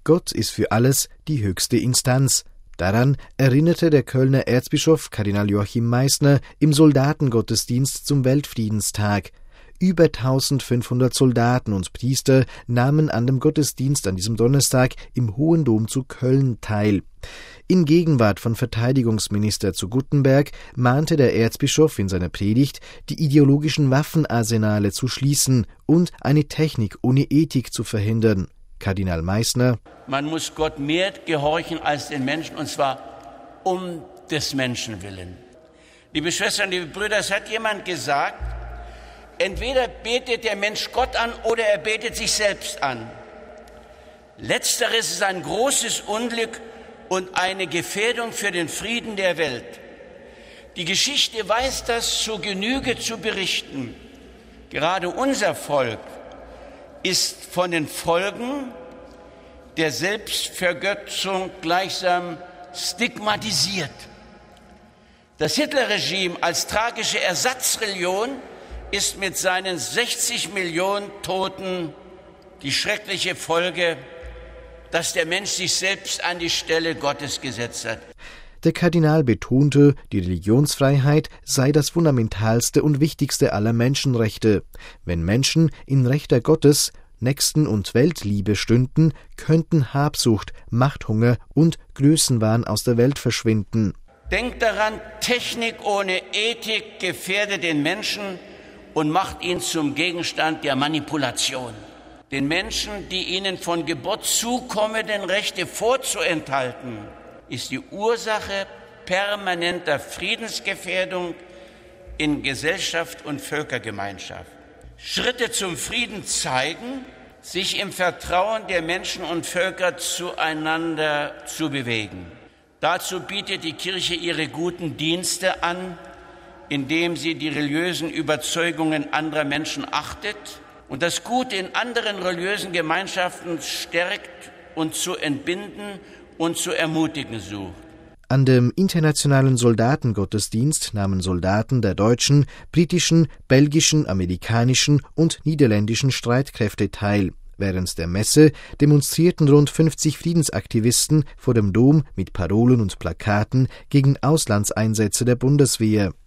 Gott ist für alles die höchste Instanz. Daran erinnerte der Kölner Erzbischof Kardinal Joachim Meissner im Soldatengottesdienst zum Weltfriedenstag. Über 1500 Soldaten und Priester nahmen an dem Gottesdienst an diesem Donnerstag im Hohen Dom zu Köln teil. In Gegenwart von Verteidigungsminister zu Guttenberg mahnte der Erzbischof in seiner Predigt, die ideologischen Waffenarsenale zu schließen und eine Technik ohne Ethik zu verhindern. Kardinal Meissner: Man muss Gott mehr gehorchen als den Menschen, und zwar um des Menschen willen. Liebe Schwestern, liebe Brüder, es hat jemand gesagt, entweder betet der Mensch Gott an oder er betet sich selbst an. Letzteres ist ein großes Unglück und eine Gefährdung für den Frieden der Welt. Die Geschichte weiß das zur Genüge zu berichten. Gerade unser Volk ist von den Folgen der Selbstvergötzung gleichsam stigmatisiert. Das Hitlerregime als tragische Ersatzreligion ist mit seinen 60 Millionen Toten die schreckliche Folge, dass der Mensch sich selbst an die Stelle Gottes gesetzt hat. Der Kardinal betonte, die Religionsfreiheit sei das fundamentalste und wichtigste aller Menschenrechte. Wenn Menschen in Rechter Gottes, Nächsten- und Weltliebe stünden, könnten Habsucht, Machthunger und Größenwahn aus der Welt verschwinden. Denkt daran, Technik ohne Ethik gefährdet den Menschen und macht ihn zum Gegenstand der Manipulation. Den Menschen, die ihnen von Gebot zukommenden Rechte vorzuenthalten, ist die Ursache permanenter Friedensgefährdung in Gesellschaft und Völkergemeinschaft. Schritte zum Frieden zeigen, sich im Vertrauen der Menschen und Völker zueinander zu bewegen. Dazu bietet die Kirche ihre guten Dienste an, indem sie die religiösen Überzeugungen anderer Menschen achtet und das Gute in anderen religiösen Gemeinschaften stärkt und zu entbinden und zu ermutigen sucht. An dem internationalen Soldatengottesdienst nahmen Soldaten der deutschen, britischen, belgischen, amerikanischen und niederländischen Streitkräfte teil. Während der Messe demonstrierten rund 50 Friedensaktivisten vor dem Dom mit Parolen und Plakaten gegen Auslandseinsätze der Bundeswehr.